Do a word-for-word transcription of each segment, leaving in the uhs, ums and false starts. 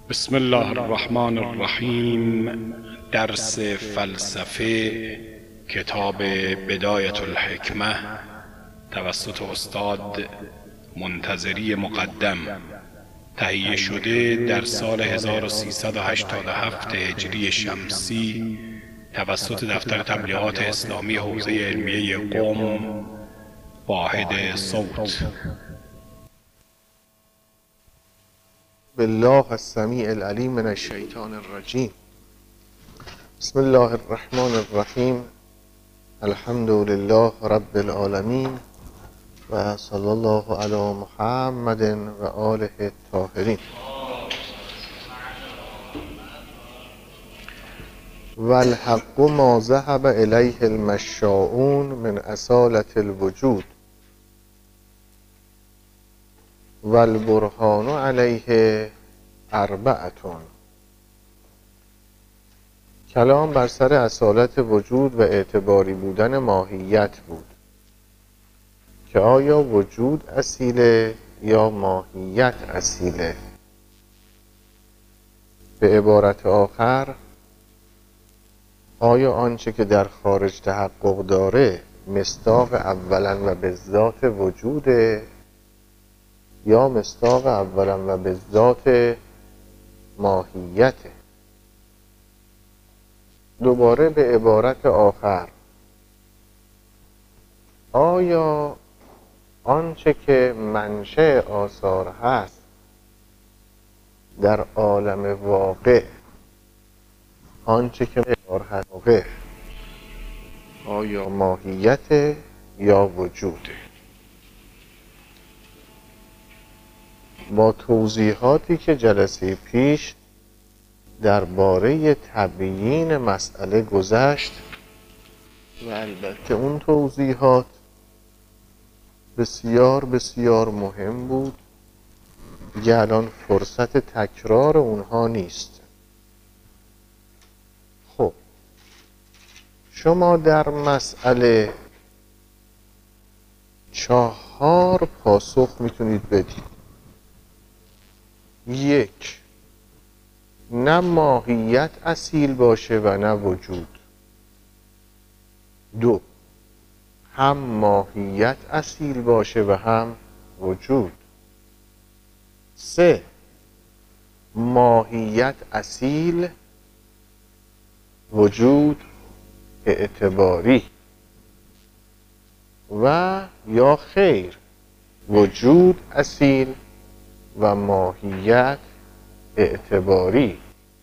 بسم الله الرحمن الرحیم. درس فلسفه کتاب بدایة الحکمة توسط استاد منتظری مقدم تهیه شده در سال هزار و سیصد و هشتاد و هفت هجری شمسی توسط دفتر تبلیغات اسلامی حوزه علمیه قم واحد صوت. بالله السمیع العلیم من الشیطان الرجیم. بسم الله الرحمن الرحیم. الحمد لله رب العالمین و صلی الله علی محمد و آله الطاهرین. و الحق ما ذهب الیه المشاؤون من اصالة الوجود و البرهان علیه اربعتون. کلام بر سر اصالت وجود و اعتباری بودن ماهیت بود که آیا وجود اصیله یا ماهیت اصیله. به عبارت آخر، آیا آنچه که در خارج تحقق داره مصداق اولا و به ذات وجوده یا مصداق اولا و به ذات ماهیته؟ دوباره به عبارت آخر، آیا آنچه که منشأ آثار هست در عالم واقع، آنچه که مقدار هست واقع، آیا ماهیت یا وجوده؟ با توضیحاتی که جلسه پیش درباره تبیین مسئله گذشت و البته اون توضیحات بسیار بسیار مهم بود، دیگه الان فرصت تکرار اونها نیست. خب شما در مسئله چهار پاسخ میتونید بدید. یک، نه ماهیت اصیل باشه و نه وجود. دو، هم ماهیت اصیل باشه و هم وجود. سه، ماهیت اصیل، وجود اعتباری. و یا خیر، وجود اصیل و ماهیت اعتباری.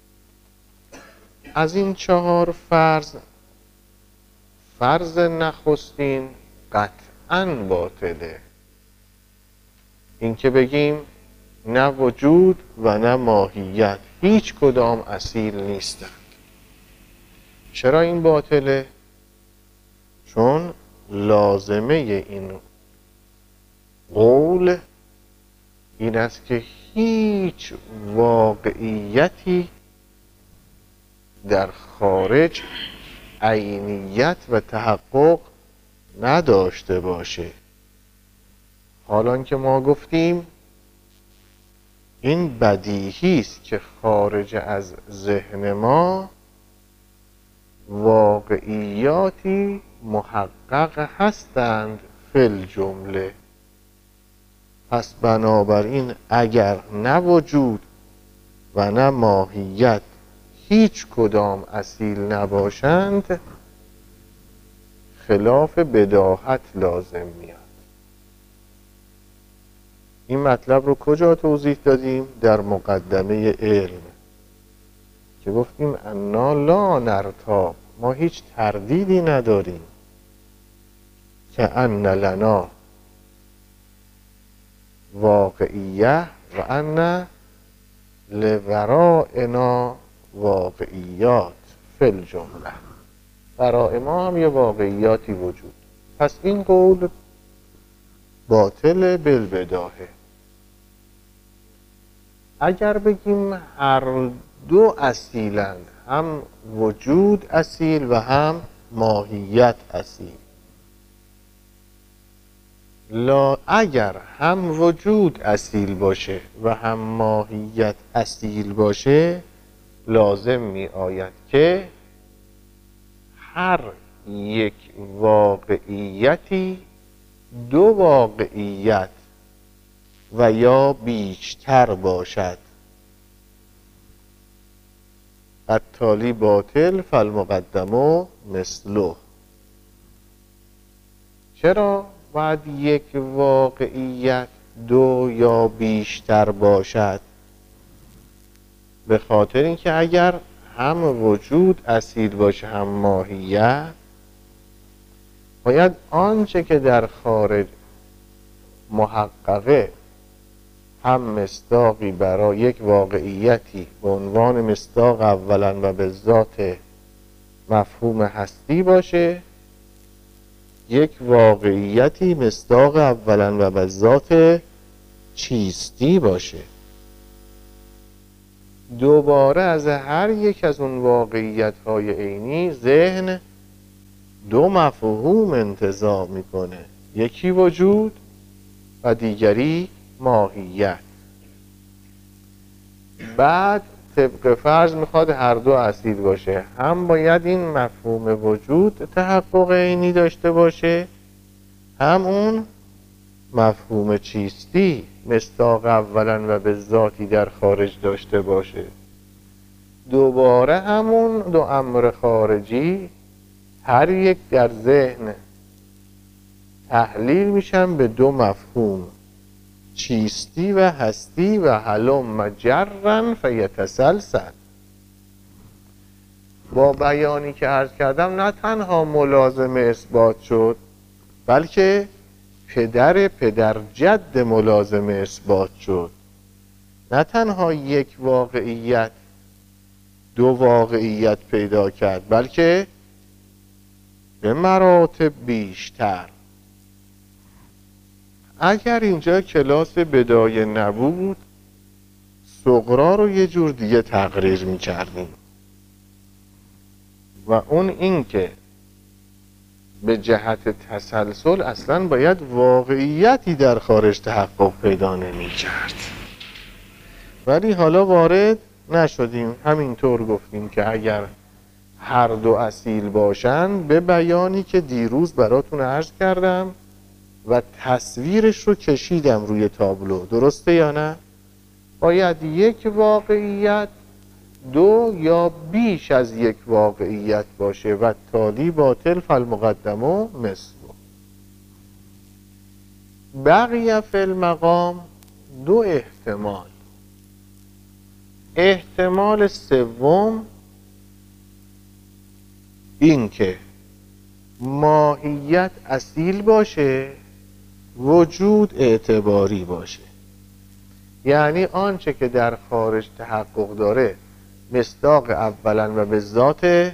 از این چهار فرض، فرض نخستین قطعاً باطله. این که بگیم نه وجود و نه ماهیت هیچ کدام اصیل نیستند. چرا این باطله؟ چون لازمه این قول این است که هیچ واقعیتی در خارج عینیت و تحقق نداشته باشه. حالان که ما گفتیم این بدیهی است که خارج از ذهن ما واقعیاتی محقق هستند فی الجمله. پس بنابراین اگر نه وجود و نه ماهیت هیچ کدام اصیل نباشند، خلاف بداهت لازم میاد. این مطلب رو کجا توضیح دادیم؟ در مقدمه علم که گفتیم انا لا نرتاب، ما هیچ تردیدی نداریم که ان لنا واقعیه و ان لورائنا واقعیات فی الجمله. برای ما هم یه واقعیاتی وجود. پس این قول باطل بالبداهه. اگر بگیم هر دو اصیلند، هم وجود اصیل و هم ماهیت اصیل، لا اگر هم وجود اصیل باشه و هم ماهیت اصیل باشه، لازم می آید که هر یک واقعیتی دو واقعیت و یا بیشتر باشد. التالی باطل فالمقدم مثله. چرا باید یک واقعیت دو یا بیشتر باشد؟ به خاطر اینکه اگر هم وجود اصیل باشه هم ماهیت، باید آنچه که در خارج محققه هم مصداقی برای یک واقعیتی به عنوان مصداق اولا و به ذات مفهوم هستی باشه، یک واقعیتی مصداق اولا و به ذات چیستی باشه. دوباره از هر یک از اون واقعیت های عینی ذهن دو مفهوم انتزاع میکنه، یکی وجود و دیگری ماهیت. بعد طبق فرض میخواد هر دو اصیل باشه، هم باید این مفهوم وجود تحقق عینی داشته باشه، هم اون مفهوم چیستی مصداق اولا و به ذاتی در خارج داشته باشه. دوباره همون دو امر خارجی هر یک در ذهن تحلیل میشن به دو مفهوم، چیستی و هستی و هلم جرا فیتسلسل. با بیانی که عرض کردم نه تنها ملازم اثبات شد، بلکه پدر پدر جد ملازم اثبات شد. نه تنها یک واقعیت دو واقعیت پیدا کرد، بلکه به مراتب بیشتر. اگر اینجا کلاس بدایه نبود، صغرا رو یه جور دیگه تقریر می کردیم و اون این که به جهت تسلسل اصلا باید واقعیتی در خارج تحقق پیدا نمی کرد. ولی حالا وارد نشدیم، همینطور گفتیم که اگر هر دو اصیل باشن، به بیانی که دیروز براتون عرض کردم و تصویرش رو کشیدم روی تابلو، درسته یا نه؟ باید یک واقعیت دو یا بیش از یک واقعیت باشه و تالی باطل فالمقدم مثله. بقیه فی المقام دو احتمال. احتمال سوم این که ماهیت اصیل باشه، وجود اعتباری باشه. یعنی آنچه که در خارج تحقق داره مصداق اولا و به ذات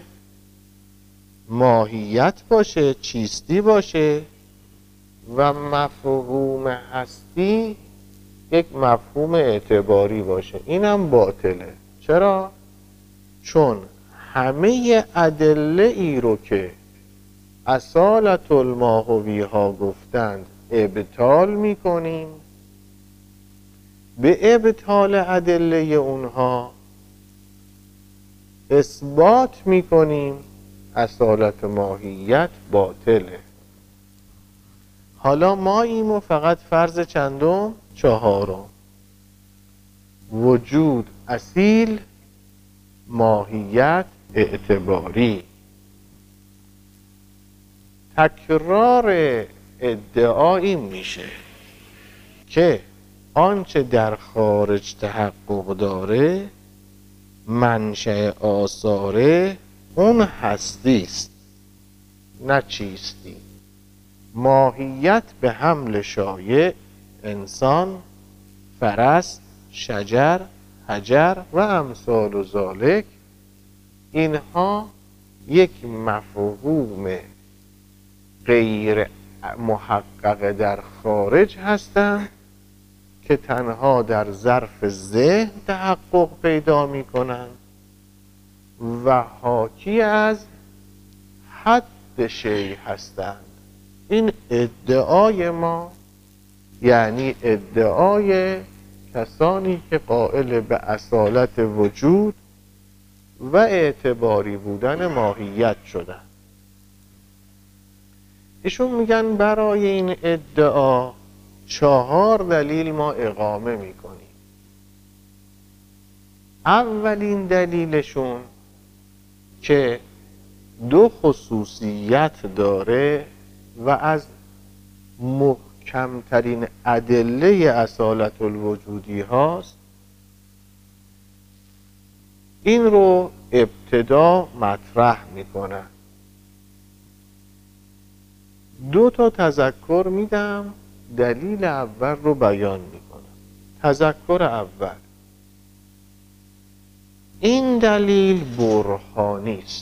ماهیت باشه، چیستی باشه، و مفهوم هستی یک مفهوم اعتباری باشه. اینم باطله. چرا؟ چون همه ادله ای رو که اصالت الماهوی ها گفتند ابطال میکنیم، به ابطال ادله اونها اثبات میکنیم اصالت ماهیت باطله. حالا ما ایمو فقط فرض چندم؟ چهارم. وجود اصیل، ماهیت اعتباری. تکرار ادعایی میشه که آنچه در خارج تحقق داره منشأ آثاره اون هستی است، نه چیستی. ماهیت به حمل شایع، انسان، فرس، شجر، حجر و امثال و ذالک، اینها یک مفهوم غیر محقق در خارج هستند که تنها در ظرف ذهن تحقق پیدا می کنند و حاکی از حد شیء هستند. این ادعای ما یعنی ادعای کسانی که قائل به اصالت وجود و اعتباری بودن ماهیت شدن. ایشون میگن برای این ادعا چهار دلیل ما اقامه میکنیم. اولین دلیلشون که دو خصوصیت داره و از محکمترین ادله اصالت الوجودی هاست، این رو ابتدا مطرح میکنن. دو تا تذکر میدم، دلیل اول رو بیان میکنم. تذکر اول، این دلیل برهانی است،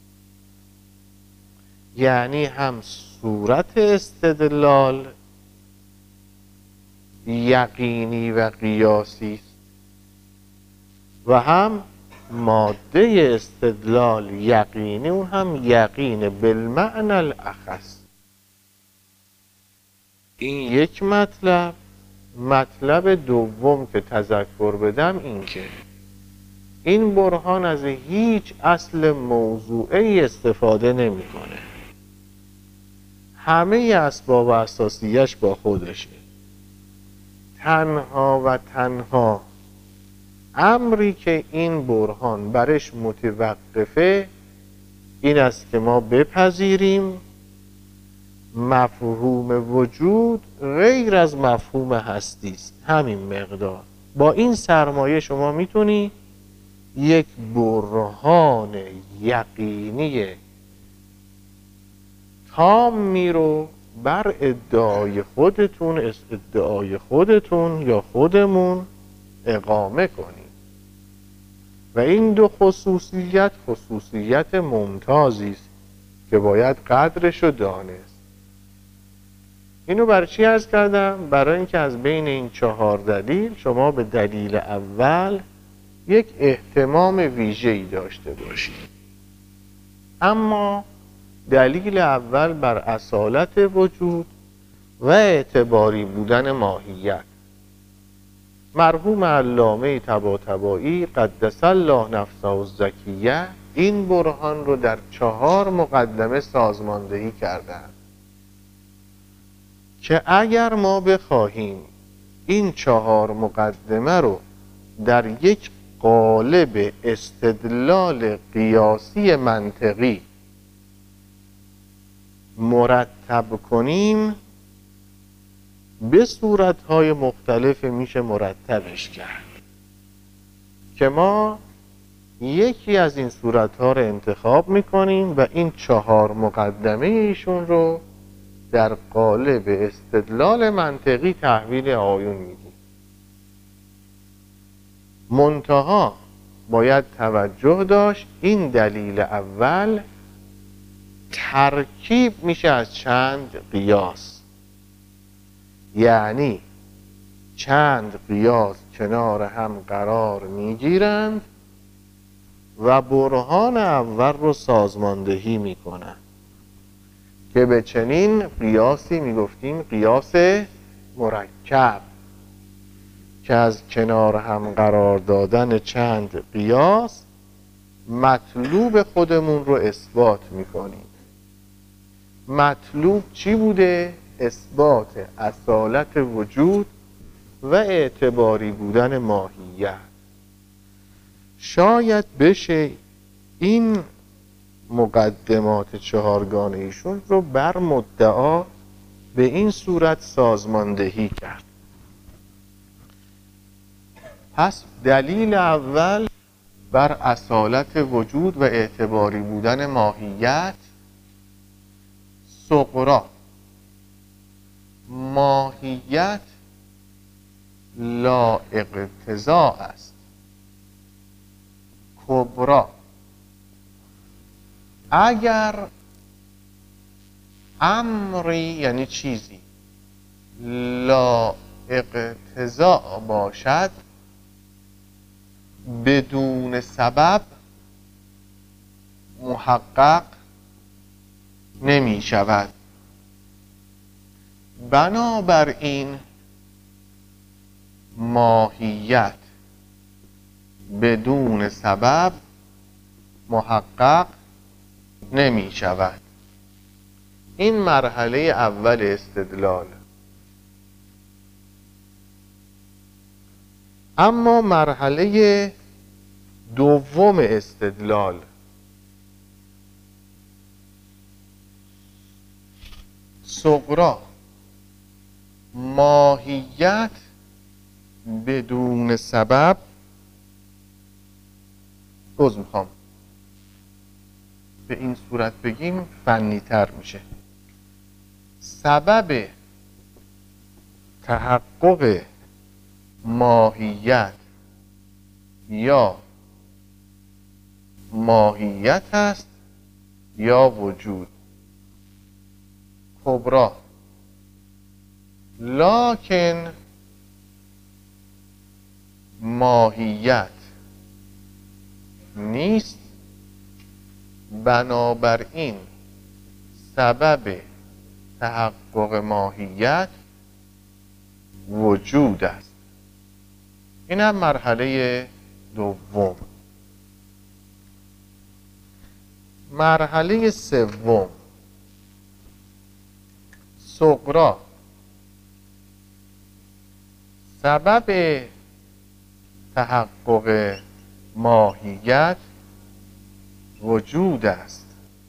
یعنی هم صورت استدلال یقینی و قیاسی است و هم ماده استدلال یقینی، اون هم یقین بالمعنی الاخص. این یک مطلب. مطلب دوم که تذکر بدم این که این برهان از هیچ اصل موضوعی استفاده نمیکنه. همه اسباب اساسیش با خودشه. تنها و تنها امری که این برهان برش متوقفه این است که ما بپذیریم مفهوم وجود غیر از مفهوم هستی است. همین مقدار. با این سرمایه شما میتونی یک برهان یقینی تامی رو بر ادعای خودتون ادعای خودتون یا خودمون اقامه کنید. و این دو خصوصیت خصوصیت ممتازی است که باید قدرش رو دانست. اینو برای چی عرض کردم؟ برای اینکه از بین این چهار دلیل شما به دلیل اول یک اهتمام ویژه‌ای داشته باشید. اما دلیل اول بر اصالت وجود و اعتباری بودن ماهیت. مرحوم علامه طباطبایی قدس الله نفسه الزکیه این برهان رو در چهار مقدمه سازماندهی کردند که اگر ما بخواهیم این چهار مقدمه رو در یک قالب استدلال قیاسی منطقی مرتب کنیم به صورتهای مختلف میشه مرتبش کرد که ما یکی از این صورتها رو انتخاب میکنیم و این چهار مقدمه ایشون رو در قالب استدلال منطقی تحویل آیون میدیم. منتها باید توجه داشت این دلیل اول ترکیب میشه از چند قیاس، یعنی چند قیاس کنار هم قرار میگیرند و برهان اول رو سازماندهی میکنند که به چنین قیاسی میگفتیم قیاس مرکب که از کنار هم قرار دادن چند قیاس مطلوب خودمون رو اثبات میکنیم. مطلوب چی بوده؟ اثبات اصالت وجود و اعتباری بودن ماهیت. شاید بشه این مقدمات چهارگانه ایشون رو بر مدعا به این صورت سازماندهی کرد. پس دلیل اول بر اصالت وجود و اعتباری بودن ماهیت، صغرا ماهیت لا اقتضا است، کبرا اگر امری یعنی چیزی لا اقتضا باشد بدون سبب محقق نمی شود. بنابراین ماهیت بدون سبب محقق نمی شود. این مرحله اول استدلال. اما مرحله دوم استدلال، صغرا ماهیت بدون سبب، باز میخوام به این صورت بگیم فنی تر میشه. سبب تحقق ماهیت یا ماهیت است یا وجود. کبرا لکن ماهیت نیست، بنابراین سبب تحقق ماهیت وجود است. این هم مرحله دوم. مرحله سوم، صغرا سبب تحقق ماهیت وجود است.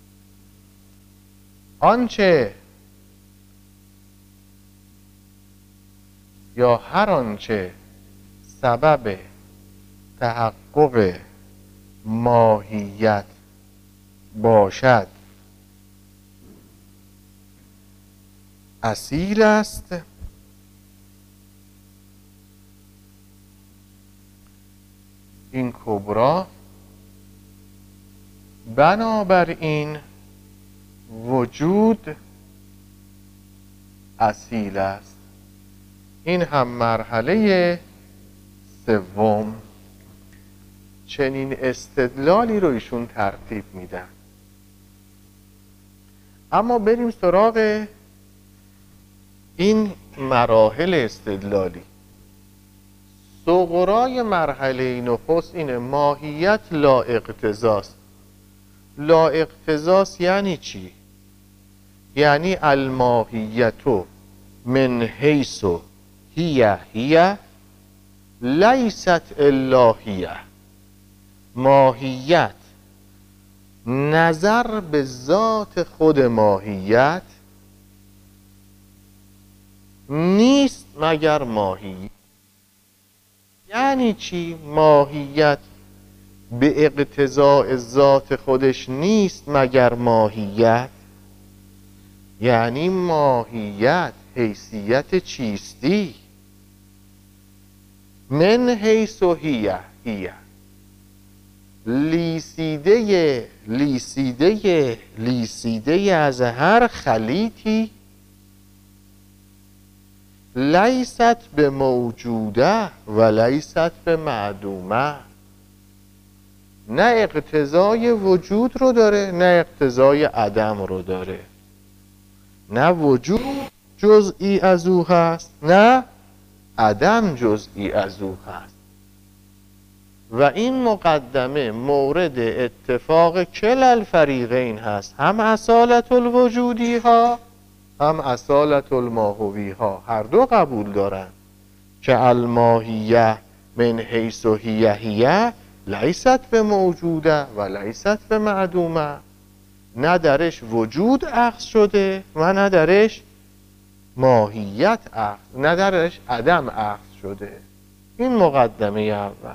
آنچه یا هر آنچه سبب تحقق ماهیت باشد اصیل است، این کبرا، بنابراین وجود اصیل است. این هم مرحله سوم. چنین استدلالی رو ایشون ترتیب میدن. اما بریم سراغ این مراحل استدلالی. صغرای مرحله نخست اینه ماهیت لا اقتضاست. لا اقتضاست یعنی چی؟ یعنی الماهیت من حیث هی هی لیست الا هی. ماهیت نظر به ذات خود ماهیت نیست مگر ماهیت. یعنی چی؟ ماهیت به اقتضاء ذات خودش نیست مگر ماهیت. یعنی ماهیت حیثیت چیستی. من حیث هی هی لیسیده لیسیده لیسیده از هر خلیطی لیست به موجوده و لیست به معدومه. نه اقتضای وجود رو داره نه اقتضای عدم رو داره. نه وجود جزئی از او هست نه عدم جزئی از او هست. و این مقدمه مورد اتفاق کل الفریقین هست، هم اصالت الوجودی ها هم اصالت الماهوی ها، هر دو قبول دارن که الماهیه من حیث هی هی لیست به موجوده و لیست به معدومه. نه درش وجود اخذ شده و نه درش ماهیت اخذ، نه درش عدم اخذ شده. این مقدمه اول.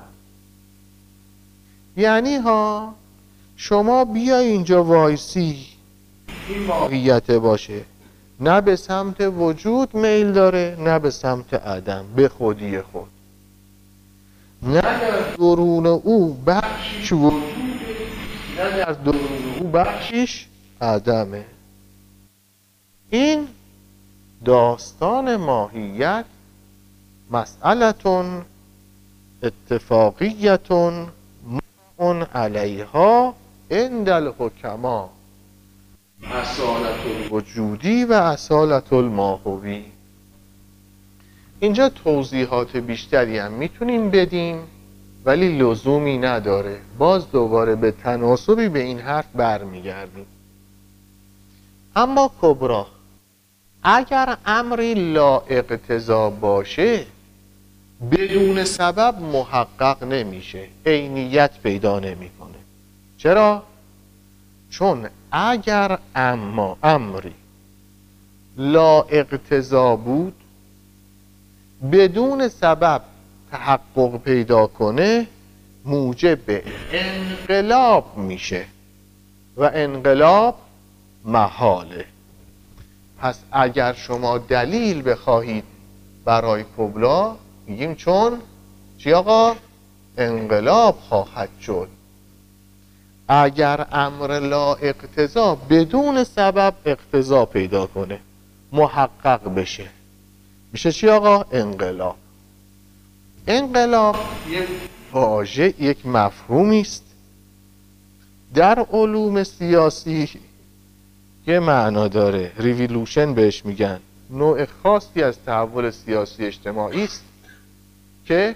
یعنی ها شما بیا اینجا وایسی این ماهیت باشه، نه به سمت وجود میل داره نه به سمت عدم، به خودی خود. نه در درون او بخشش وجوده نه در درون او بخشش عدمه. این داستان ماهیت مسئلتون اتفاقیتون اون علیها عند الحکما، اصالت الوجودی و اصالت الماهوی. اینجا توضیحات بیشتری هم میتونیم بدیم ولی لزومی نداره. باز دوباره به تناسبی به این حرف برمیگردیم. اما کبرا، اگر امری لا اقتضا باشه بدون سبب محقق نمیشه، عینیت پیدا نمیکنه. چرا؟ چون اگر اما امری لا اقتضا بود بدون سبب تحقق پیدا کنه موجب انقلاب میشه و انقلاب محاله. پس اگر شما دلیل بخواهید برای کبرا میگیم چون چی آقا؟ انقلاب خواهد شد. اگر امر لا اقتضا بدون سبب اقتضا پیدا کنه محقق بشه میشه چی آقا؟ انقلاب. انقلاب یک واژه، یک مفهومی است در علوم سیاسی یه معنا داره. ریولوشن بهش میگن. نوع خاصی از تحول سیاسی اجتماعی است که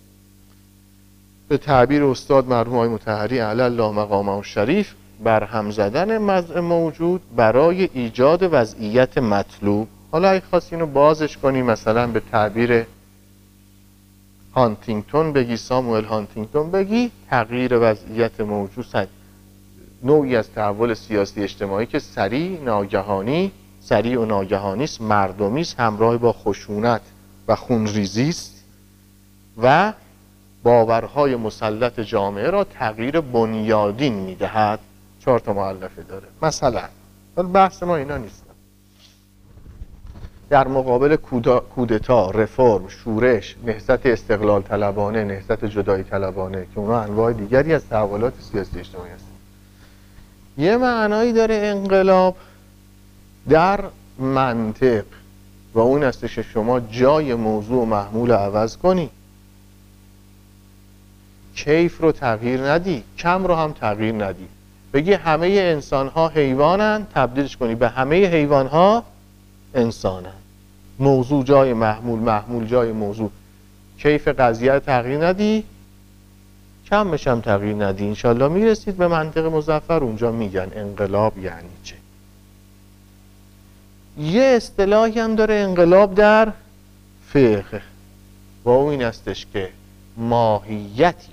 به تعبیر استاد مرحوم آقای مطهری علی الله مقامه الشریف برهم زدن وضع موجود برای ایجاد وضعیت مطلوب. حالا اگه خواست اینو بازش کنی مثلا به تعبیر هانتینگتون بگی، ساموئل هانتینگتون بگی، تغییر وضعیت موجود هست. نوعی از تحول سیاسی اجتماعی که سریع ناگهانی سریع و ناگهانی است، مردمی است، همراه با خشونت و خونریزی است و باورهای مسلط جامعه را تغییر بنیادین میدهد. چهار تا مؤلفه داره. مثلا بحث ما اینا نیست. در مقابل کودتا، رفرم، شورش، نهضت استقلال طلبانه، نهضت جدایی طلبانه که اونا انواع دیگری از تحولات سیاسی اجتماعی هست. یه معنایی داره انقلاب در منطق و اون است که شما جای موضوع و محمول عوض کنی، کیف رو تغییر ندی، کم رو هم تغییر ندی. بگی همه انسان ها حیوانن، تبدیلش کنی به همه حیوان ها انسانن. موضوع جای محمول، محمول جای موضوع. کیف قضیه تغییر ندی، کمش هم تغییر ندی. انشالله میرسید به منطق مظفر. اونجا میگن انقلاب یعنی چه. یه اصطلاحی هم داره انقلاب در فقه و اون این استش که ماهیتی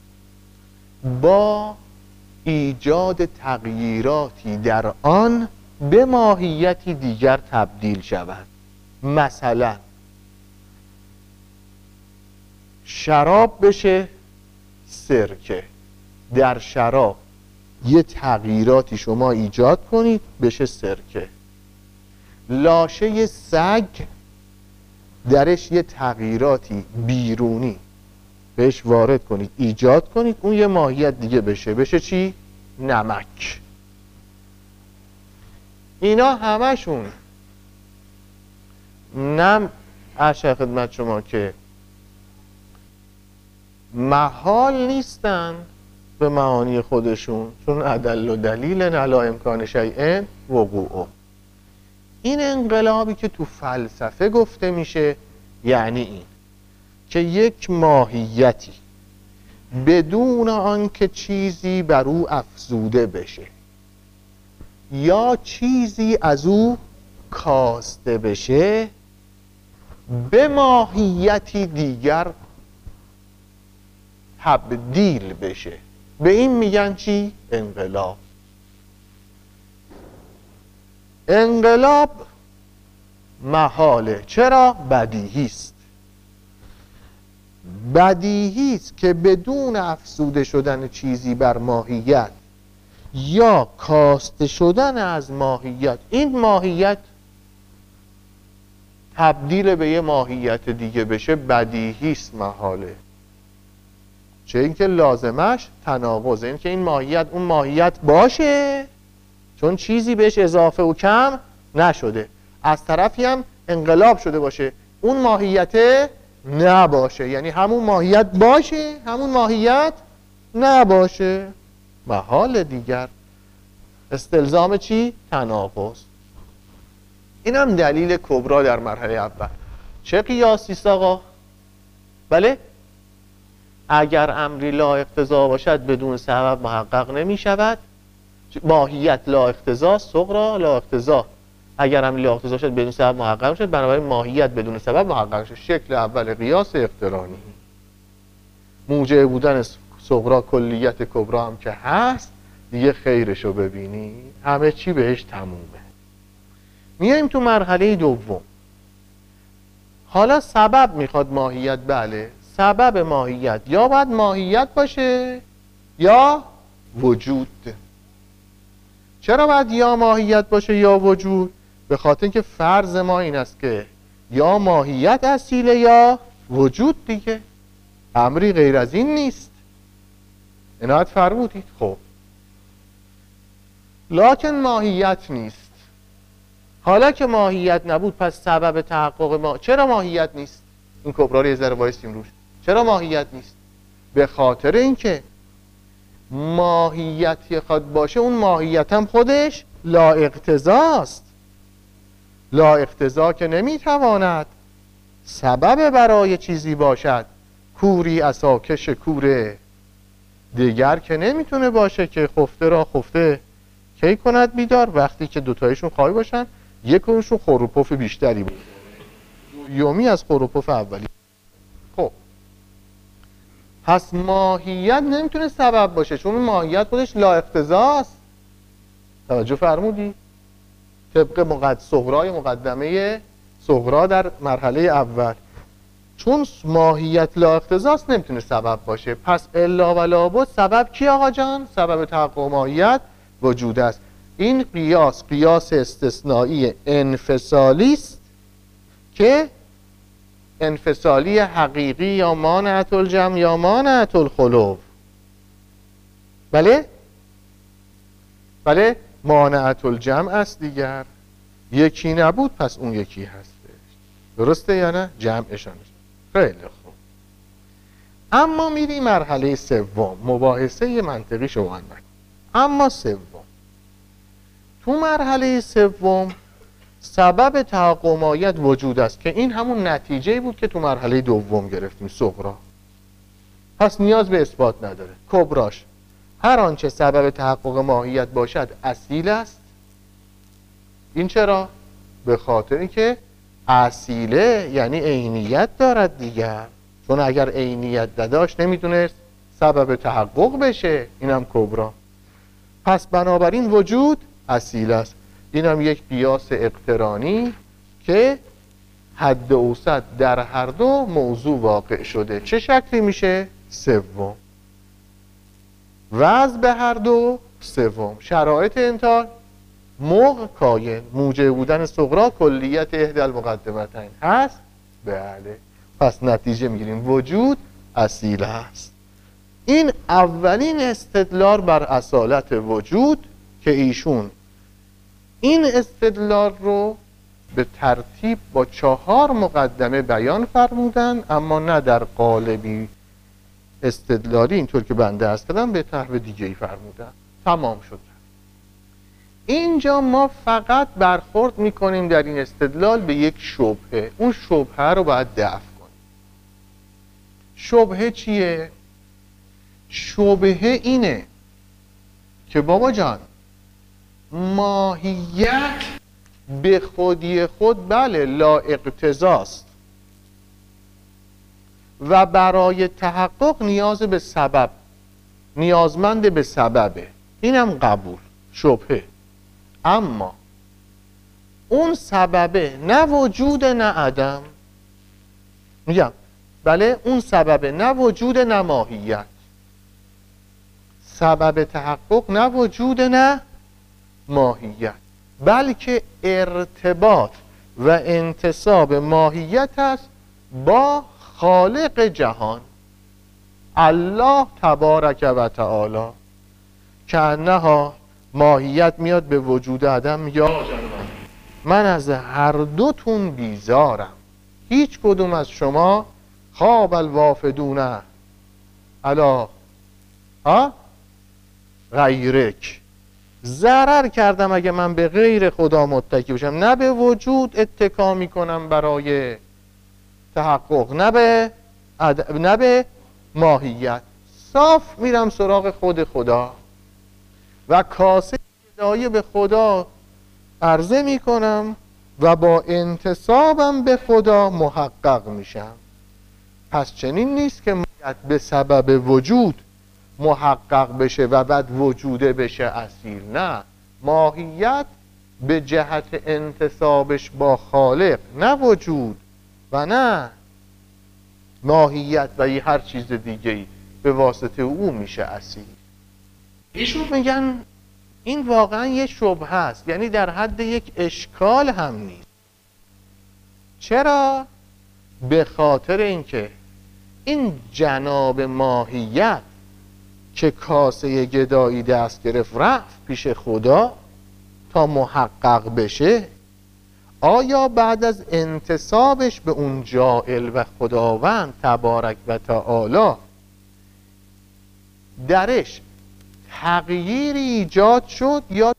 با ایجاد تغییراتی در آن به ماهیتی دیگر تبدیل شود. مثلا شراب بشه سرکه. در شراب یه تغییراتی شما ایجاد کنید بشه سرکه. لاشه سگ درش یه تغییراتی بیرونی بهش وارد کنید، ایجاد کنید، اون یه ماهیت دیگه بشه. بشه چی؟ نمک. اینا همشون نم عرض خدمت شما که محال نیستن به معانی خودشون، چون ادل و دلیل علی امکان شیء وقوعه. این انقلابی که تو فلسفه گفته میشه یعنی این که یک ماهیتی بدون آنکه چیزی بر او افزوده بشه یا چیزی از او کاسته بشه به ماهیتی دیگر تبدیل بشه. به این میگن چی؟ انقلاب. انقلاب محاله. چرا؟ بدیهی است. بدیهی است که بدون افزوده شدن چیزی بر ماهیت یا کاسته شدن از ماهیت، این ماهیت تبدیل به یه ماهیت دیگه بشه، بدیهی است، محاله. چه اینکه لازمش تناقض، این که این ماهیت اون ماهیت باشه چون چیزی بهش اضافه و کم نشده، از طرفی هم انقلاب شده باشه اون ماهیت نباشه، یعنی همون ماهیت باشه همون ماهیت نباشه، محال دیگر. استلزام چی؟ تناقض. این هم دلیل کبرا در مرحله اول. چه قیاسی است آقا؟ بله؟ اگر امری لا اقتضا باشد بدون سبب محقق نمی شود. ماهیت لا اقتضا، صغرا لا اقتضا. اگر امری لا اقتضا شد بدون سبب محقق شد، بنابراین ماهیت بدون سبب محقق شد. شکل اول قیاس اقترانی. موجب بودن صغرا کلیت کبرا هم که هست، دیگه خیرشو ببینی همه چی بهش تمومه. میایم تو مرحله دوم. حالا سبب میخواد ماهیت. بله، سبب ماهیت یا باید ماهیت باشه یا وجود. چرا باید یا ماهیت باشه یا وجود؟ به خاطر اینکه فرض ما این است که یا ماهیت اصیله یا وجود دیگه، امری غیر از این نیست. عنایت فرمودید. خب لکن ماهیت نیست. حالا که ماهیت نبود پس سبب تحقق ما. چرا ماهیت نیست؟ این کبرا رو یه ذره وایسیم روش. چرا ماهیت نیست؟ به خاطر اینکه ماهیتی خواد باشه اون ماهیت هم خودش لا اقتضاست. لا اقتضا که نمیتواند سبب برای چیزی باشد. کوری عصاکش کوره دیگر که نمیتونه باشه که خفته را خفته کی کند بیدار. وقتی که دوتایشون خواهی باشن یکونشون خروپف بیشتری بود، یومی از خروپف اولی. خب پس ماهیت نمیتونه سبب باشه چون ماهیت خودش لا اقتضاست. توجه فرمودی؟ طبق مقد صغرای مقدمه صغرا در مرحله اول، چون ماهیت لا اقتضاست نمیتونه سبب باشه. پس الا و لابد سبب کی آقا جان؟ سبب تحقق ماهیت وجود است. این قیاس قیاس استثنایی انفصالی است که انفصالی حقیقی یا مانعت الجمع یا مانعت الخلو. بله؟ بله مانعت الجمع است دیگر. یکی نبود پس اون یکی هستش. درسته یا نه؟ جمعشان. خیلی خوب. اما میری مرحله سوم. مباحثه منطقی شما نکن. اما سوم، تو مرحله سوم سبب تحقق ماهیت وجود است که این همون نتیجه بود که تو مرحله دوم گرفتیم صغرا. پس نیاز به اثبات نداره. کبراش هر آنچه سبب تحقق ماهیت باشد اصیل است. این چرا؟ به خاطر اینکه اصیله یعنی عینیت دارد دیگر. چون اگر عینیت نداشت نمیتونست سبب تحقق بشه. اینم کبرا. پس بنابراین وجود اصیل است. اینم یک قیاس اقترانی که حد اوسط در هر دو موضوع واقع شده. چه شکلی میشه؟ سوم. وضع به هر دو سوم. شرایط انتار موقع کاین. موجب بودن صغرا کلیت احدی المقدمتین هست. بله. پس نتیجه میگیریم وجود اصیل است. این اولین استدلال بر اصالت وجود که ایشون این استدلال رو به ترتیب با چهار مقدمه بیان فرمودن، اما نه در قالبی استدلالی اینطور که بنده است کردم، به طرح دیگه ای فرمودن. تمام شد. اینجا ما فقط برخورد میکنیم در این استدلال به یک شبهه. اون شبهه رو باید دفع کنیم. شبهه چیه؟ شبهه اینه که بابا جان ماهیت به خودی خود بله لا اقتضاست و برای تحقق نیاز به سبب، نیازمند به سببه. اینم قبول. شبهه. اما اون سببه نه وجود نه عدم. میگم بله اون سببه نه وجود نه ماهیت. سبب تحقق نه وجود نه ماهیت، بلکه ارتباط و انتساب ماهیت است با خالق جهان الله تبارک و تعالی. که انها ماهیت میاد به وجود عدم. یا من از هر دوتون بیزارم. هیچ کدوم از شما خواب الوافدونه الا ها غیرک. ضرر کردم اگه من به غیر خدا متکی باشم، نه به وجود اتکا میکنم برای تحقق، نه به عد... نه به ماهیت. صاف میرم سراغ خود خدا و کاسه گدایی به خدا عرضه میکنم و با انتسابم به خدا محقق میشم. پس چنین نیست که ماهیت به سبب وجود محقق بشه و بعد وجوده بشه اصیل. نه، ماهیت به جهت انتسابش با خالق، نه وجود و نه ماهیت و هر چیز دیگه‌ای به واسطه او میشه اصیل. ایشون میگن این واقعا یه شبهه است، یعنی در حد یک اشکال هم نیست. چرا؟ به خاطر اینکه این جناب ماهیت که کاسه گدایی دست گرفت رفت پیش خدا تا محقق بشه، آیا بعد از انتسابش به اون جائل و خداوند تبارک و تعالی درش تغییری ایجاد شد یا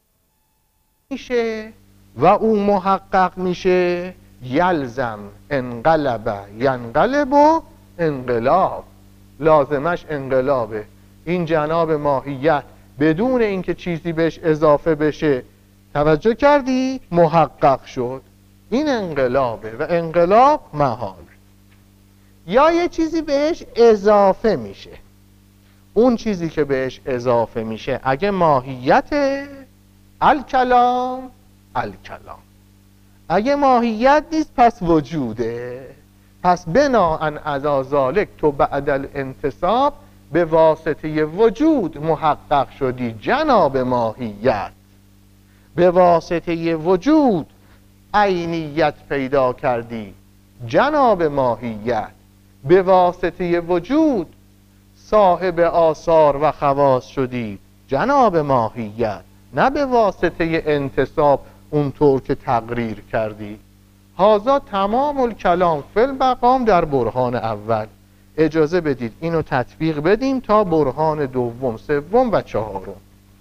میشه و اون محقق میشه؟ یلزم انقلب ینقلب و انقلاب، لازمش انقلابه. این جناب ماهیت بدون اینکه چیزی بهش اضافه بشه، توجه کردی؟ محقق شد. این انقلابه و انقلاب محال. یا یه چیزی بهش اضافه میشه، اون چیزی که بهش اضافه میشه اگه ماهیت الکلام الکلام، اگه ماهیت نیست پس وجوده. پس بناءً علی ذالک تو بعد الانتصاب به واسطه وجود محقق شدی جناب ماهیت، به واسطه وجود عینیت پیدا کردی جناب ماهیت، به واسطه وجود صاحب آثار و خواص شدی جناب ماهیت، نه به واسطه انتصاب اونطور که تقریر کردی. هذا تمام الکلام فی المقام در برهان اول. اجازه بدید اینو تطبیق بدیم تا برهان دوم، سوم و چهارم.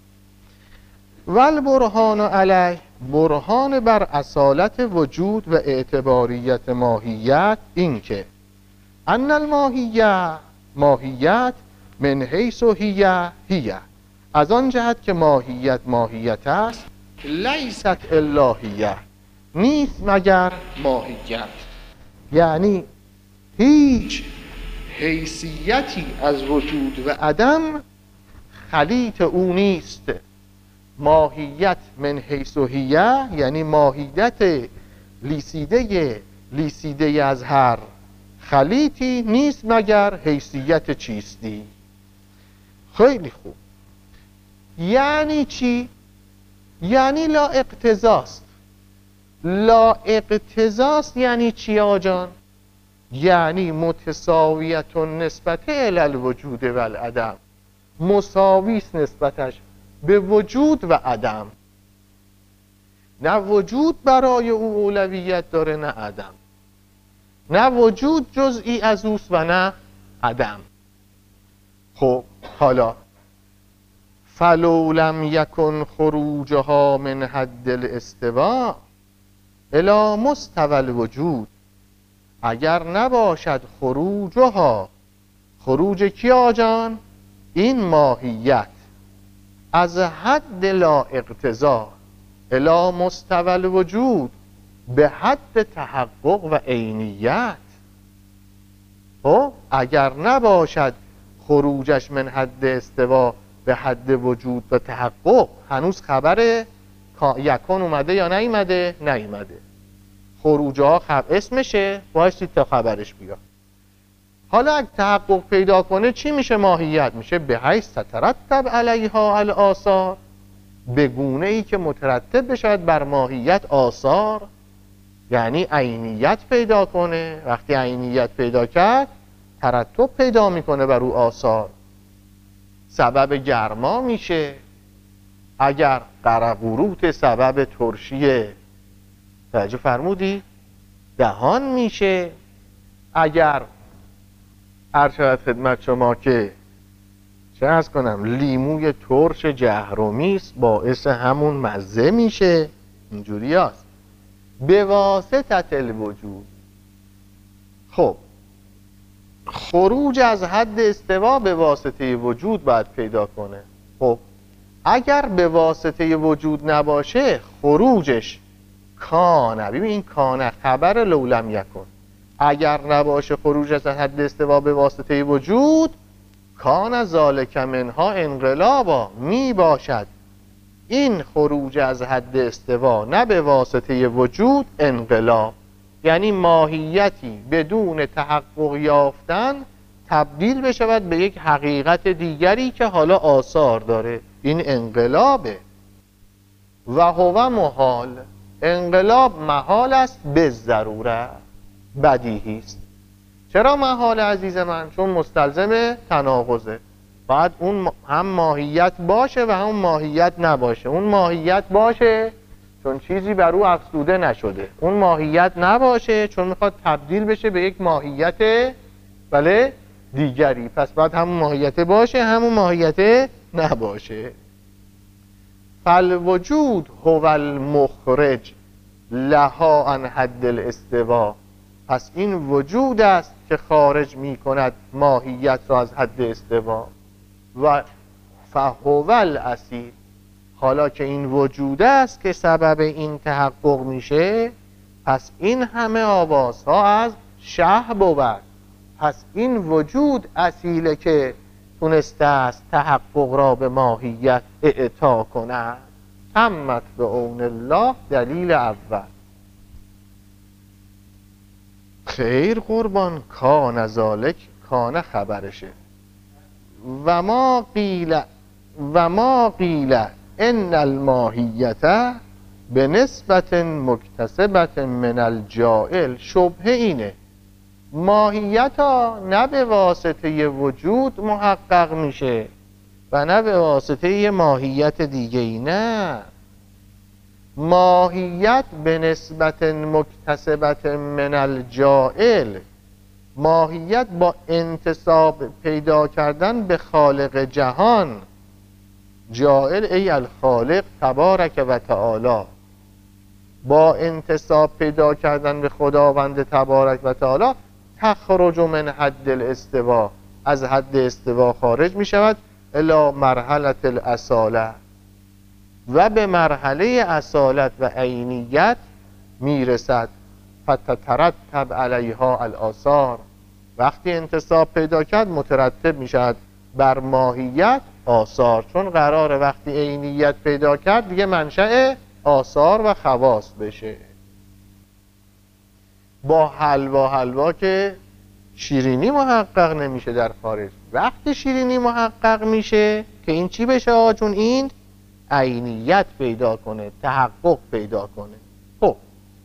ول برهان علیه، برهان بر اصالت وجود و اعتباریت ماهیت این که ان الماهیه، ماهیت من حیث هی هی، از آن جهت که ماهیت ماهیت است، لیست الا هی، نیست مگر ماهیت. یعنی هیچ حیثیتی از وجود و عدم خلیط او نیست. ماهیت من حیث هی یعنی ماهیت لیسیده لیسیده از هر خلیطی نیست مگر حیثیت چیستی. خیلی خوب. یعنی چی؟ یعنی لا اقتضاست. لا اقتضاست یعنی چی آجان؟ یعنی متساویت نسبت الی الوجود و العدم، مساویست نسبتش به وجود و عدم. نه وجود برای او اولویت داره نه عدم، نه وجود جزئی از اوست و نه عدم. خب حالا فلو لم یکن خروجها من حد الاستواء الی مستوى الوجود، اگر نباشد خروجها، خروج کی آجان؟ این ماهیت از حد لا اقتضا الی مستوى الوجود به حد تحقق و عینیت. خب اگر نباشد خروجش من حد استوا به حد وجود و تحقق، هنوز خبر یکون اومده یا نیومده؟ نیومده. خروجها خب اسمشه، بایستی تا خبرش بیاد. حالا اگه تحقق پیدا کنه چی میشه؟ ماهیت میشه به حیث تترتب علیها الآثار، به گونه ای که مترتب بشد بر ماهیت آثار، یعنی عینیت پیدا کنه. وقتی عینیت پیدا کرد ترتب پیدا میکنه بر او آثار، سبب گرما میشه. اگر قرقروت سبب ترشیه، توجه فرمودی؟ دهان میشه. اگر عرض شود خدمت شما که چه عرض کنم لیموی ترش جهرومیست، باعث همون مزه میشه. اینجوری هست به واسطت الوجود. خب خروج از حد استوا به واسطه وجود باید پیدا کنه. خب اگر به واسطه وجود نباشه خروجش کانه، ببین این کانه خبر لولم یکن، اگر نباشه خروج از حد استوا به واسطه وجود، کان ذالک منها انقلابا، می باشد این خروج از حد استوا نه به واسطه وجود انقلاب، یعنی ماهیتی بدون تحقق یافتن تبدیل بشود به یک حقیقت دیگری که حالا آثار داره، این انقلابه. و هو محال، انقلاب محال است به ضروره، بدیهی است. چرا محال عزیز من؟ چون مستلزم تناقضه، باید اون هم ماهیت باشه و هم ماهیت نباشه. اون ماهیت باشه چون چیزی بر او افزوده نشده، اون ماهیت نباشه چون میخواد تبدیل بشه به یک ماهیت بله دیگری، پس باید همون ماهیت باشه همون ماهیت نباشه. فالوجود هو المخرج لها عن حد الاستوا، پس این وجود است که خارج می کند ماهیت را از حد استوا. و فهو الاصیل، حالا که این وجود است که سبب این تحقق میشه، پس این همه آوازها از شه بود. پس این وجود اصیله که تونسته است تحقق را به ماهیت اعطا کند. تمت به اون الله دلیل اول. خیر قربان، کان ذالک، کان خبرشه. و ما قیل و ما قیل ان الماهیت به نسبت مکتسبت من الجائل، شبهه اینه ماهیت ها نه به واسطه وجود محقق میشه و نه به واسطه یه ماهیت دیگه ای، نه، ماهیت به نسبت مکتسبت من الجائل، ماهیت با انتساب پیدا کردن به خالق جهان، جائل ای الخالق تبارک و تعالی، با انتساب پیدا کردن به خداوند تبارک و تعالی، تخرج من حد الاستوا، از حد استوا خارج می شود، الی مرحله الاصاله، و به مرحله اصالت و عینیت می رسد. فتترتب علیها الآثار، وقتی انتساب پیدا کرد مترتب می شود بر ماهیت آثار، چون قراره وقتی عینیت پیدا کرد دیگه منشأ آثار و خواص بشه. با حلوا حلوا که شیرینی محقق نمیشه در خارج، وقتی شیرینی محقق میشه که این چی بشه آجون؟ این عینیت پیدا کنه، تحقق پیدا کنه. خب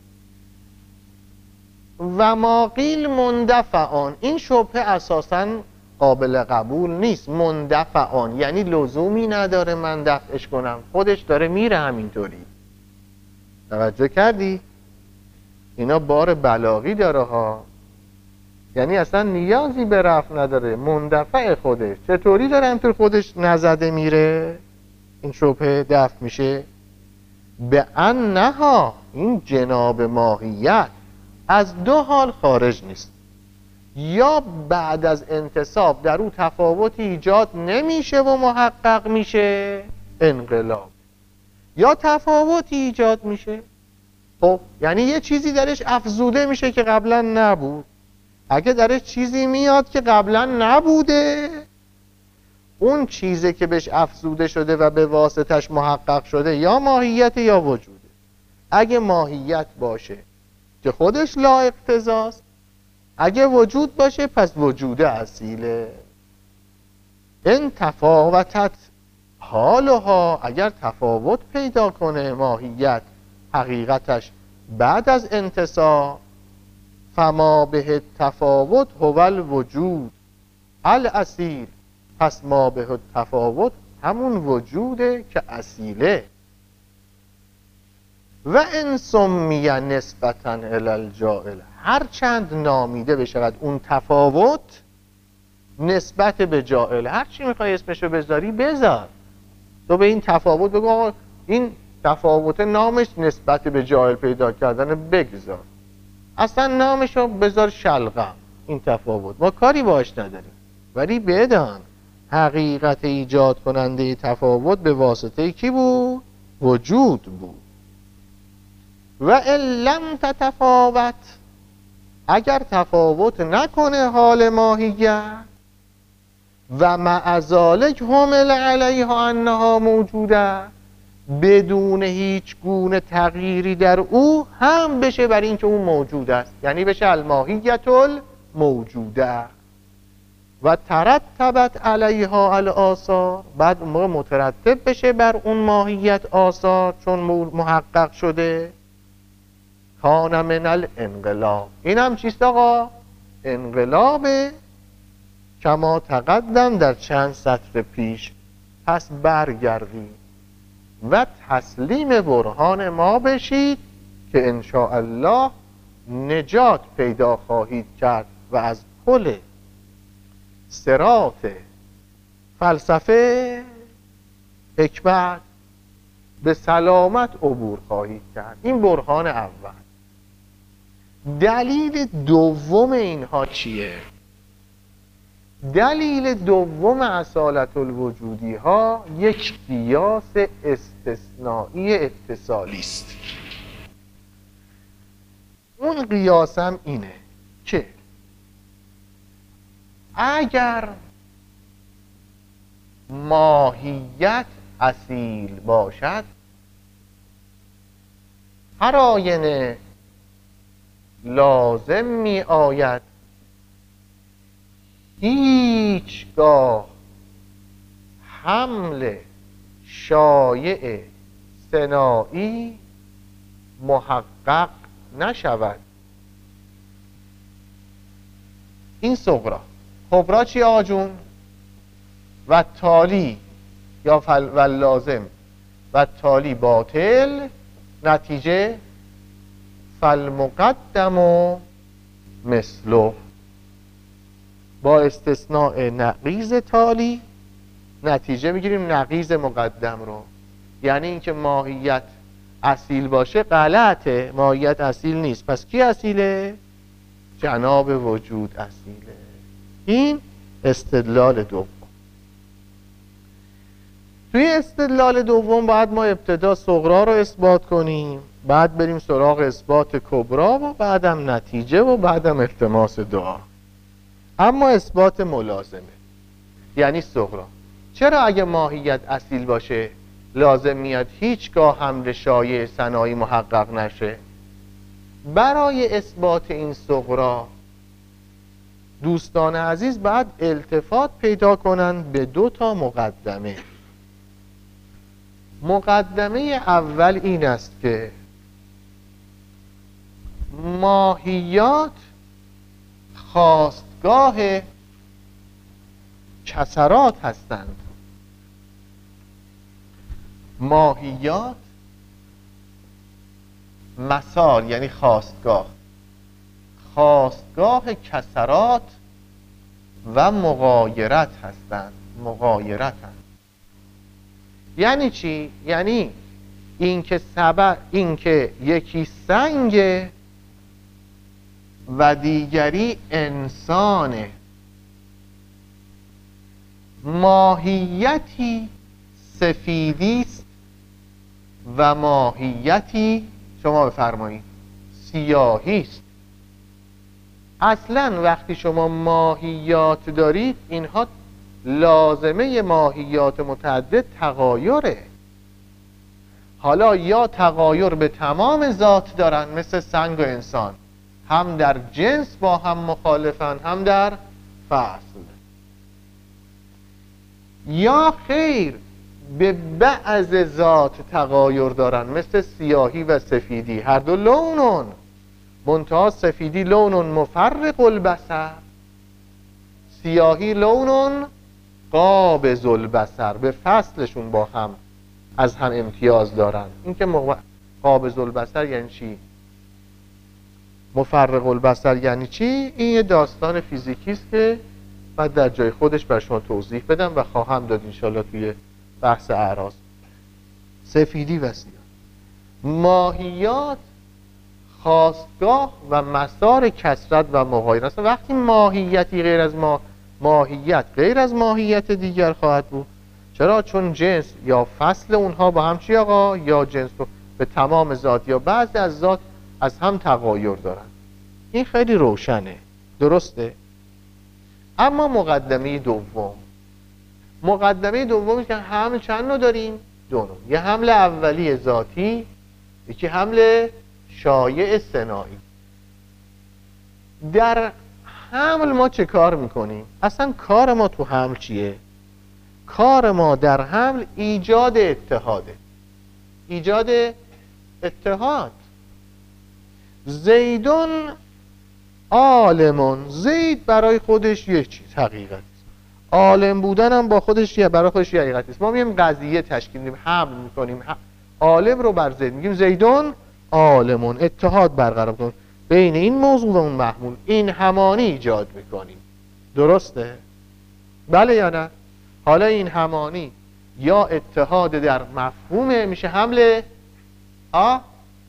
و ما قیل مندفعان، این شبهه اساساً قابل قبول نیست. مندفعان یعنی لزومی نداره من دفعش کنم، خودش داره میره همینطوری. توجه کردی؟ اینا بار بلاغی داره ها، یعنی اصلا نیازی به رفع نداره، مندفع خودش. چطوری داره همینطور خودش نزده میره؟ این شبهه دفع میشه به انها، این جناب ماهیت از دو حال خارج نیست، یا بعد از انتصاب در او تفاوتی ایجاد نمیشه و محقق میشه انقلاب، یا تفاوتی ایجاد میشه. خب یعنی یه چیزی درش افزوده میشه که قبلا نبود. اگه درش چیزی میاد که قبلا نبوده، اون چیزی که بهش افزوده شده و به واسطش محقق شده یا ماهیت یا وجوده. اگه ماهیت باشه که خودش لا اقتضاست، اگه وجود باشه پس وجود اصیله. این تفاوتت حالها، اگر تفاوت پیدا کنه ماهیت حقیقتش بعد از انتصاب، فما به تفاوت هو الوجود الاصیل، پس ما به تفاوت همون وجوده که اصیله. و ان سمی نسبتا الی الجائل، هر چند نامیده بشود اون تفاوت نسبت به جائل، هر چی میخوای اسمشو بذاری بذار، تو به این تفاوت بگو آقا این تفاوت نامش نسبت به جائل پیدا کردن بگذار، اصلا نامشو بذار شلغم. این تفاوت ما کاری باش نداریم، ولی بدان حقیقت ایجاد کننده تفاوت به واسطه کی بود؟ وجود بود. و ان لم تتفاوت، اگر تفاوت نکنه حال ماهیت و مع ذلک حمل علیها انها موجوده، بدون هیچ گونه تغییری در او هم بشه بر این که اون موجود است، یعنی بشه الماهیت الموجوده و ترتبت علیها الآثار، بعد اون موقع مترتب بشه بر اون ماهیت آثار چون محقق شده. کان من الانقلاب، این هم چیست آقا؟ انقلابه، کما تقدم در چند سطر پیش. پس برگردید و تسلیم برهان ما بشید که انشاءالله نجات پیدا خواهید کرد و از پل صراط فلسفه حکمت به سلامت عبور خواهید کرد. این برهان اول. دلیل دوم اینها چیه؟ دلیل دوم اصالت الوجودی ها یک قیاس استثنایی اتصالی است. اون قیاس هم اینه که اگر ماهیت اصیل باشد، هر آینه لازم می آید هیچگاه حمل شایع ثنایی محقق نشود. این صغرا. کبرا چی آقا جون؟ و تالی یا فل و لازم و تالی باطل، نتیجه فالمقدم و مثله، با استثناء نقیض تالی نتیجه میگیریم نقیض مقدم رو. یعنی اینکه ماهیت اصیل باشه غلطه، ماهیت اصیل نیست. پس کی اصیله؟ جناب وجود اصیله. این استدلال دوم. توی استدلال دوم باید ما ابتدا صغرا رو اثبات کنیم، بعد بریم سراغ اثبات کبرا و بعدم نتیجه و بعدم التماس دعا. اما اثبات ملازمه یعنی صغرا. چرا اگه ماهیت اصیل باشه لازم میاد هیچگاه حمل شایع ثنایی محقق نشه؟ برای اثبات این صغرا دوستان عزیز باید التفات پیدا کنن به دو تا مقدمه. مقدمه اول این است که ماهیات خاستگاه کسرات هستند. ماهیات مسار یعنی خاستگاه، خاستگاه کسرات و مغایرت هستند. مغایرت هستند یعنی چی؟ یعنی اینکه سبب اینکه یکی سنگه و دیگری انسانه، ماهیتی سفیدی است و ماهیتی شما بفرمایید سیاهی است. اصلا وقتی شما ماهیات دارید اینها لازمه ماهیات متعدد تغایره. حالا یا تغایر به تمام ذات دارن مثل سنگ و انسان، هم در جنس با هم مخالفن هم در فصل، یا خیر به بعض ذات تغایر دارن مثل سیاهی و سفیدی، هر دو لونون، منتها سفیدی لونون مفرق البصر، سیاهی لونون قابض البصر، به فصلشون با هم از هم امتیاز دارن. این که مغ... قابض البصر یعنی چی؟ مفرق البصر یعنی چی؟ این یه داستان فیزیکی است که بعد در جای خودش بر شما توضیح بدم و خواهم داد انشالله توی بحث اعراض. سفیدی و سیاه. ماهیات خاستگاه و مسار کثرت و مغایر است. وقتی ماهیتی غیر از ما ماهیت غیر از ماهیت دیگر خواهد بود. چرا؟ چون جنس یا فصل اونها با هم چی آقا؟ یا جنس به تمام ذات یا بعضی از ذات از هم تغایر دارن. این خیلی روشنه، درسته؟ اما مقدمه دوم مقدمه دومی که حمل چند نوع داریم؟ دو نوع. یه حمل اولی ذاتی، یکی حمل شایع صناعی. در حمل ما چه کار میکنیم؟ اصلا کار ما تو حمل چیه؟ کار ما در حمل ایجاد اتحاده، ایجاد اتحاد. زیدون عالمون، زید برای خودش یک چیز حقیقت، عالم بودن هم با خودش یه برای خودش یه حقیقت است. ما میگیم قضیه تشکیل میدیم، حمل میکنیم، عالم رو بر زید میگیم زیدون عالمون، اتحاد برقرار کنیم بین این موضوع و اون محمول، این همانی ایجاد میکنیم. درسته؟ بله یا نه؟ حالا این همانی یا اتحاد در مفهومه میشه حمل آ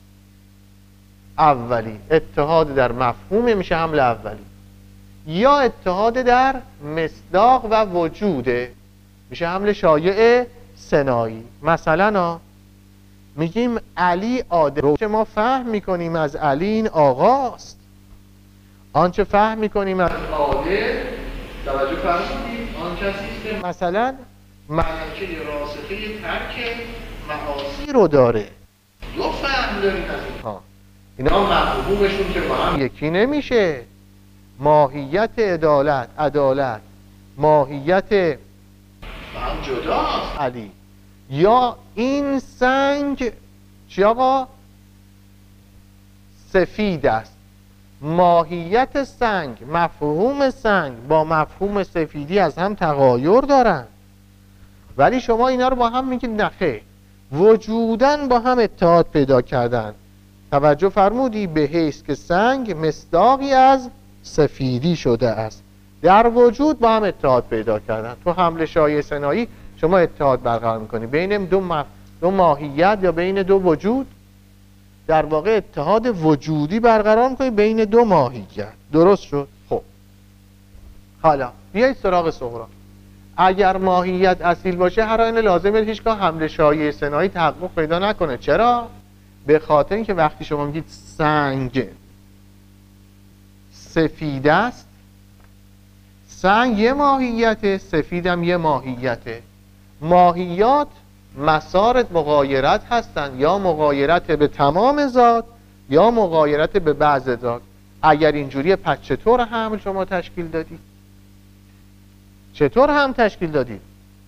اولی، اتحاد در مفهومه میشه حمل اولی، یا اتحاد در مصداق و وجوده میشه حمل شایع صناعی. مثلا میگیم علی عادل، چه ما فهم میکنیم از علی این آقاست، آنچه فهم میکنیم از عادل توجه فرمودید آن کسی است که مثلا ملکه راسخه ترک معاصی رو داره. دو فهم داریم از اینها، اینا مفهومشون که با هم یکی نمیشه. ماهیت عدالت عدالت ماهیت هم جداست علی. یا این سنگ چی آقا؟ سفید است. ماهیت سنگ، مفهوم سنگ با مفهوم سفیدی از هم تغایر دارن، ولی شما اینا رو با هم میگید نخه، وجودن با هم اتحاد پیدا کردن. توجه فرمودی به حیث که سنگ مصداقی از سفیدی شده است، در وجود با هم اتحاد پیدا کردن. تو حمل شایع صناعی شما اتحاد برقرار میکنی بین دو, مف... دو ماهیت یا بین دو وجود، در واقع اتحاد وجودی برقرار میکنی بین دو ماهیت. درست شد؟ خب حالا بیایید سراغ صغرا. اگر ماهیت اصیل باشه هر آینه لازمه هیچگاه حمل شایع صناعی تحقق پیدا نکنه. چرا؟ به خاطر اینکه وقتی شما میگید سنگ سفید است، سنگ یه ماهیته، سفیدم یه ماهیته. ماهیات مسار مغایرت هستند، یا مغایرت به تمام ذات یا مغایرت به بعض ذات. اگر اینجوریه پس چطور حمل شما تشکیل دادید؟ چطور هم تشکیل دادید؟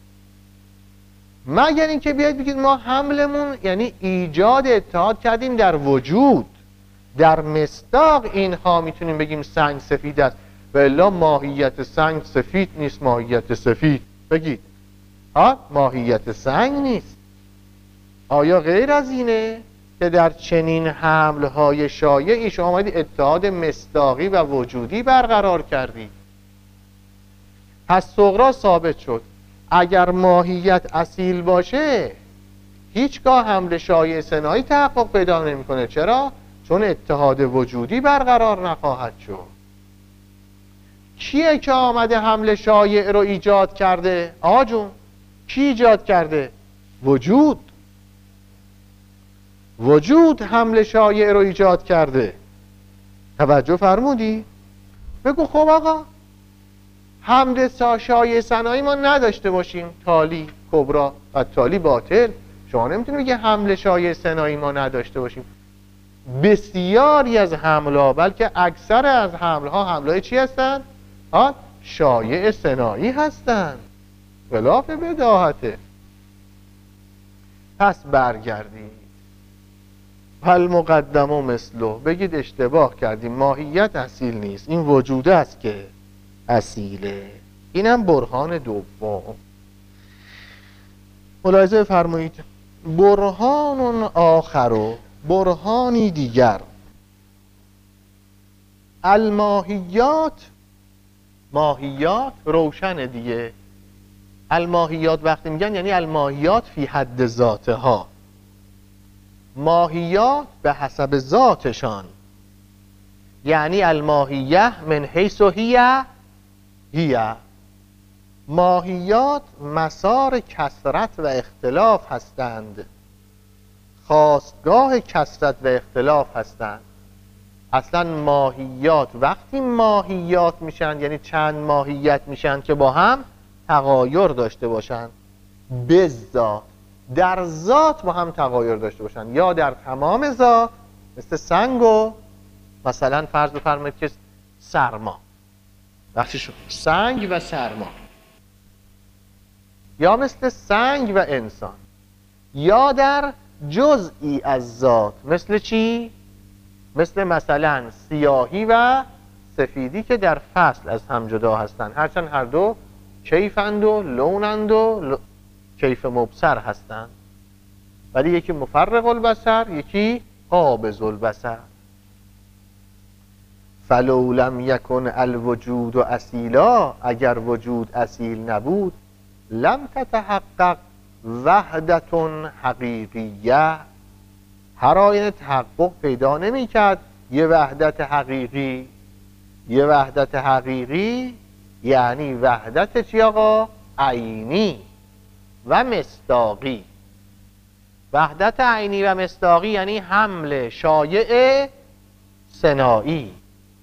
مگر اینکه بیاید بگید ما حملمون یعنی ایجاد اتحاد کردیم در وجود، در مصداق اینها میتونیم بگیم سنگ سفید است، و الا ماهیت سنگ سفید نیست، ماهیت سفید بگید ها ماهیت سنگ نیست. آیا غیر از اینه که در چنین حملهای شایعی شما آمدید اتحاد مصداقی و وجودی برقرار کردید؟ پس صغرا ثابت شد اگر ماهیت اصیل باشه هیچگاه حمل شایع صناعی تحقق پیدا نمیکنه. چرا؟ چون اتحاد وجودی برقرار نخواهد شد. کیه که آمده حمل شایع رو ایجاد کرده؟ آقا جون کی ایجاد کرده؟ وجود. وجود حمل شایع رو ایجاد کرده. توجه فرمودی؟ بگو خب آقا حمل شایع صناعی ما نداشته باشیم، تالی کبرا و تالی باطل، شما نمیتونی بگی حمل شایع صناعی ما نداشته باشیم. بسیاری از حملها بلکه اکثر از حملها حملهای چی هستن؟ ها شایع صناعی هستن، خلاف بداهته. پس برگردیم پل مقدم و مثلو، بگید اشتباه کردیم، ماهیت اصیل نیست، این وجوده است که اصیله. اینم برهان دوم. ملاحظه فرمایید برهان آخر و برهانی دیگر. الماهیات، ماهیات روشن دیگه. الماهیات وقتی میگن یعنی الماهیات فی حد ذاتها، ماهیات به حسب ذاتشان، یعنی الماهیه من حیث هی هی، ماهیات مسار کثرت و اختلاف هستند، خاستگاه کثرت و اختلاف هستند. اصلا ماهیات وقتی ماهیات میشن یعنی چند ماهیت میشن که با هم تغایر داشته باشن، به ذات در ذات با هم تغایر داشته باشن، یا در تمام ذات مثل سنگ و مثلا فرض بفرمایید که سرما، وقتی شد سنگ و سرما، یا مثل سنگ و انسان، یا در جزئی از ذات مثل چی؟ مثل مثلا سیاهی و سفیدی که در فصل از هم جدا هستند، هرچند هر دو کیفند و لونند و ل... کیف مبصر هستند، ولی یکی مفرق البصر یکی قابض البصر. فلو لم یکن الوجود اصیلا، اگر وجود اصیل نبود، لم تتحقق وحدت حقیقیه، هر آینه تحقق پیدا نمی کرد یه وحدت حقیقی. یه وحدت حقیقی یعنی وحدت چی آقا؟ عینی و مصداقی. وحدت عینی و مصداقی یعنی حمل شایع سنایی.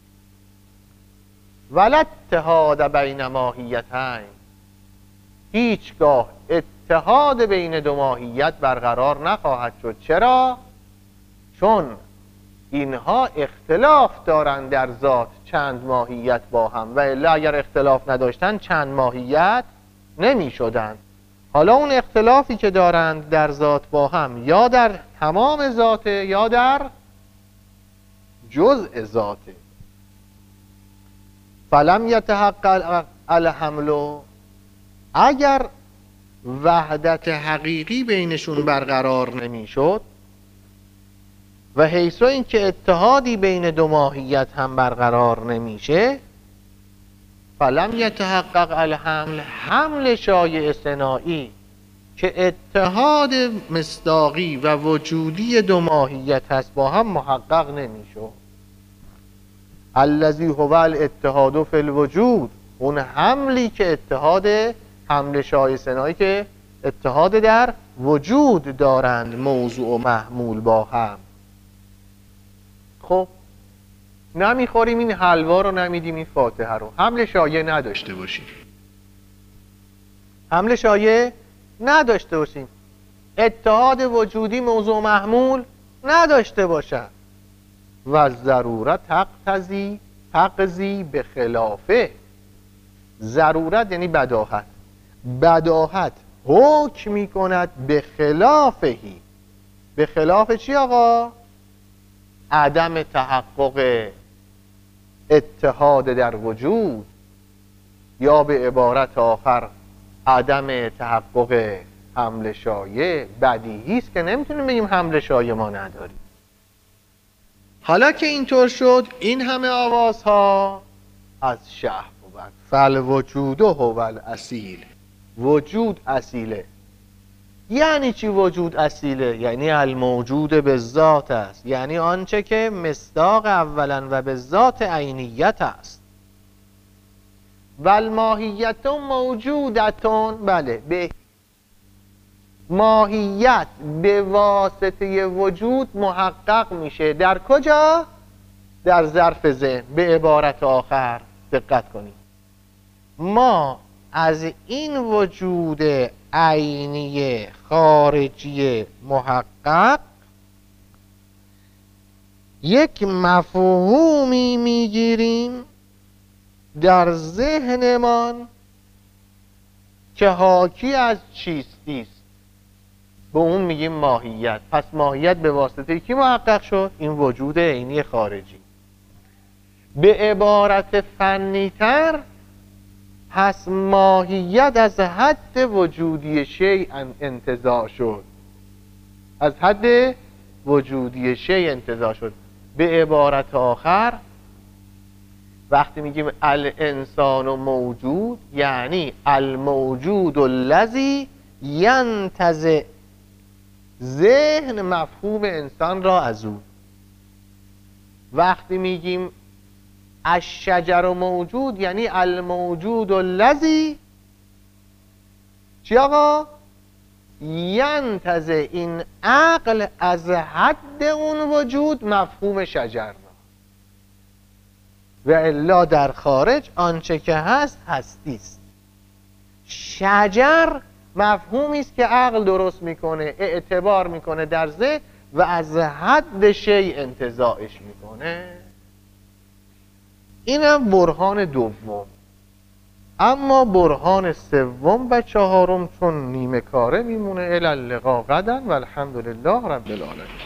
ولا اتحاد بین ماهیتین، هیچگاه اتحاد بین دو ماهیت برقرار نخواهد شد. چرا؟ چون اینها اختلاف دارند در ذات، چند ماهیت با هم، و الا اگر اختلاف نداشتن چند ماهیت نمی شدن. حالا اون اختلافی که دارند در ذات با هم یا در تمام ذاته یا در جزء ذاته. فلم یتحقق الحمل، اگر وحدت حقیقی بینشون برقرار نمی شد و حیث این که اتحادی بین دو ماهیت هم برقرار نمیشه، فلم یتحقق الحمل، حمل شایع ثنایی که اتحاد مصداقی و وجودی دو ماهیت هست با هم محقق نمیشه. الذی هو الاتحاد فی الوجود، اون حملی که اتحاد، حمل شایع ثنایی که اتحاد در وجود دارند موضوع و محمول با هم. خب نمیخوریم این حلوا رو، نمیدیم این فاتحه رو، حمل شایع نداشته باشیم، حمل شایع نداشته باشیم، اتحاد وجودی موضوع و محمول نداشته باشن. و ضرورت تقتضی تقضی به خلافه، ضرورت یعنی بداهت، بداهت حکم می کند به خلافهی. به خلاف چی آقا؟ عدم تحقق اتحاد در وجود، یا به عبارت آخر عدم تحقق حمل شایع. بدیهی است که نمیتونیم بگیم حمل شایع ما نداریم. حالا که اینطور شد، این همه آوازها از شه بود. فالوجود هو الاصیل، وجود اصیله. یعنی چی وجود اصیله؟ یعنی الموجود به ذات است، یعنی آنچه که مصداق اولا و به ذات عینیت است. و الماهیت موجودتون، بله، به ماهیت به واسطه وجود محقق میشه. در کجا؟ در ظرف ذهن. به عبارت آخر دقت کنید، ما از این وجود عینی خارجی محقق یک مفهومی میگیریم در ذهنمان که حاکی از چیستی است، به اون میگیم ماهیت. پس ماهیت به واسطه کی محقق شد؟ این وجود عینی خارجی. به عبارت فنی‌تر، پس ماهیت از حد وجودی شیء انتزاع شد، از حد وجودی شیء انتزاع شد. به عبارت آخر وقتی میگیم الانسان موجود، یعنی الموجود الذی ینتزع ذهن مفهوم انسان را از او. وقتی میگیم الشجر موجود یعنی الموجود الذی چی آقا؟ ینتزع این عقل از حد اون وجود مفهوم شجر را، و الا در خارج آنچه که هست هستی است. شجر مفهومی است که عقل درست میکنه، اعتبار میکنه در ذهن و از حد شیء انتزاعش میکنه. اینم برهان دوم. اما برهان سوم و چهارم چون نیمه کاره میمونه. الی اللقاء غدا و الحمد لله رب العالمین.